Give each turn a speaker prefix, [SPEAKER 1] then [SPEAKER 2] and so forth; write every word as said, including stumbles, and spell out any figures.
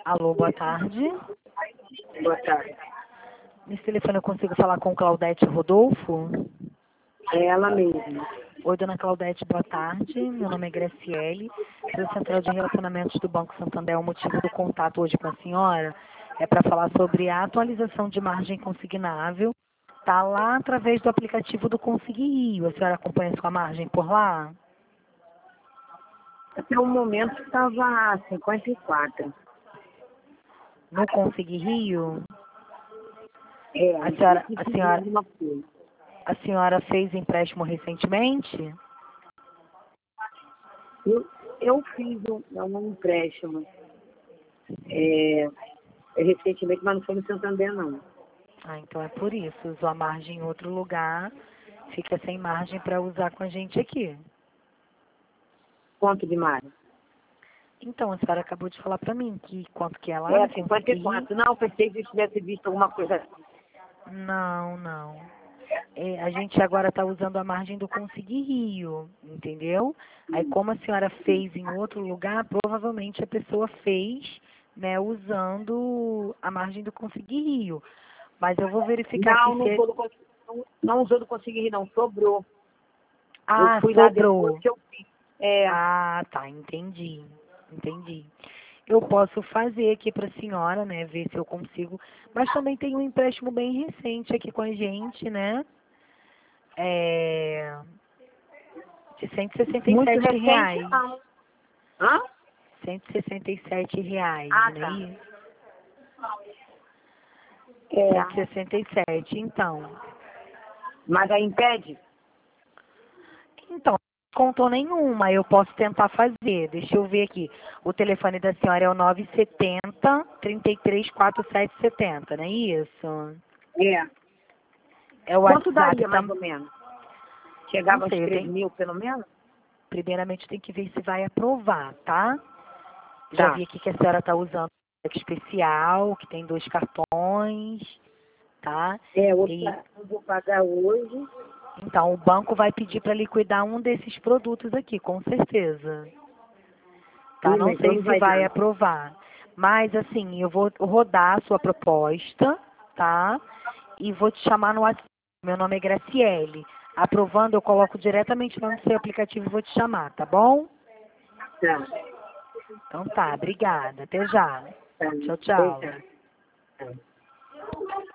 [SPEAKER 1] Alô, boa tarde.
[SPEAKER 2] Boa tarde.
[SPEAKER 1] Nesse telefone eu consigo falar com Claudete Rodolfo?
[SPEAKER 2] É ela mesma.
[SPEAKER 1] Oi, dona Claudete, boa tarde. Meu nome é Graciele, sou da Central de Relacionamentos do Banco Santander. O motivo do contato hoje com a senhora é para falar sobre a atualização de margem consignável. Está lá através do aplicativo do Consegui Rio. A senhora acompanha sua margem por lá?
[SPEAKER 2] Até o momento estava a cinquenta e quatro.
[SPEAKER 1] No Consegui Rio?
[SPEAKER 2] É,
[SPEAKER 1] A senhora,
[SPEAKER 2] eu
[SPEAKER 1] a
[SPEAKER 2] fiz
[SPEAKER 1] senhora,
[SPEAKER 2] uma coisa.
[SPEAKER 1] a senhora fez empréstimo recentemente?
[SPEAKER 2] Eu, eu fiz um, um empréstimo é, recentemente, mas não foi no Santander, não.
[SPEAKER 1] Ah, então é por isso. Usou a margem em outro lugar, fica sem margem para usar com a gente aqui.
[SPEAKER 2] Quanto de margem?
[SPEAKER 1] Então, a senhora acabou de falar para mim que quanto que é lá
[SPEAKER 2] É,
[SPEAKER 1] no
[SPEAKER 2] cinquenta e
[SPEAKER 1] Consegui Rio?
[SPEAKER 2] quatro. Não, pensei que eu tivesse visto alguma coisa.
[SPEAKER 1] Não, não. É, a gente agora está usando a margem do Consegui Rio, entendeu? Aí como a senhora fez em outro lugar, provavelmente a pessoa fez, né, usando a margem do Consegui Rio. Mas eu vou verificar aqui
[SPEAKER 2] Não, não,
[SPEAKER 1] se...
[SPEAKER 2] tô, não, não, não usou do conseguir, não. Sobrou. Eu
[SPEAKER 1] Ah,
[SPEAKER 2] fui lá depois
[SPEAKER 1] sobrou.
[SPEAKER 2] que eu fiz. É,
[SPEAKER 1] Ah, tá, entendi. Entendi. Eu posso fazer aqui para a senhora, né, ver se eu consigo. Mas também tem um empréstimo bem recente aqui com a gente, né? É, de cento e sessenta e
[SPEAKER 2] muito
[SPEAKER 1] sete
[SPEAKER 2] recente,
[SPEAKER 1] reais.
[SPEAKER 2] não. Hã?
[SPEAKER 1] cento e sessenta e sete reais,
[SPEAKER 2] Ah,
[SPEAKER 1] né?
[SPEAKER 2] tá.
[SPEAKER 1] Isso? cento
[SPEAKER 2] É.
[SPEAKER 1] e sessenta e sete, então.
[SPEAKER 2] Mas aí impede?
[SPEAKER 1] Então, não contou nenhuma, eu posso tentar fazer. Deixa eu ver aqui. O telefone da senhora é o nove sete zero, três três quatro sete sete zero, não é isso?
[SPEAKER 2] É.
[SPEAKER 1] É o
[SPEAKER 2] Quanto
[SPEAKER 1] WhatsApp,
[SPEAKER 2] daria,
[SPEAKER 1] tá?
[SPEAKER 2] mais ou menos?
[SPEAKER 1] Não
[SPEAKER 2] Chegava aos
[SPEAKER 1] sei, eu
[SPEAKER 2] três
[SPEAKER 1] tenho.
[SPEAKER 2] mil, pelo menos?
[SPEAKER 1] Primeiramente tem que ver se vai aprovar, tá? Já
[SPEAKER 2] Tá.
[SPEAKER 1] vi aqui que a senhora está usando o cheque especial, que tem dois cartões, tá?
[SPEAKER 2] É, outro
[SPEAKER 1] E
[SPEAKER 2] eu vou pagar hoje.
[SPEAKER 1] então o banco vai pedir para liquidar um desses produtos aqui, com certeza. Tá?
[SPEAKER 2] Ih,
[SPEAKER 1] Não
[SPEAKER 2] mas então
[SPEAKER 1] sei
[SPEAKER 2] não
[SPEAKER 1] se
[SPEAKER 2] vai
[SPEAKER 1] vai
[SPEAKER 2] dar.
[SPEAKER 1] aprovar. Mas assim, eu vou rodar a sua proposta, tá? E vou te chamar no WhatsApp. Meu nome é Graciele. Aprovando, eu coloco diretamente lá no seu aplicativo e vou te chamar, tá bom?
[SPEAKER 2] Tá.
[SPEAKER 1] Então tá, obrigada. Até já.
[SPEAKER 2] Tá.
[SPEAKER 1] Tchau, tchau.
[SPEAKER 2] Tá. Tá.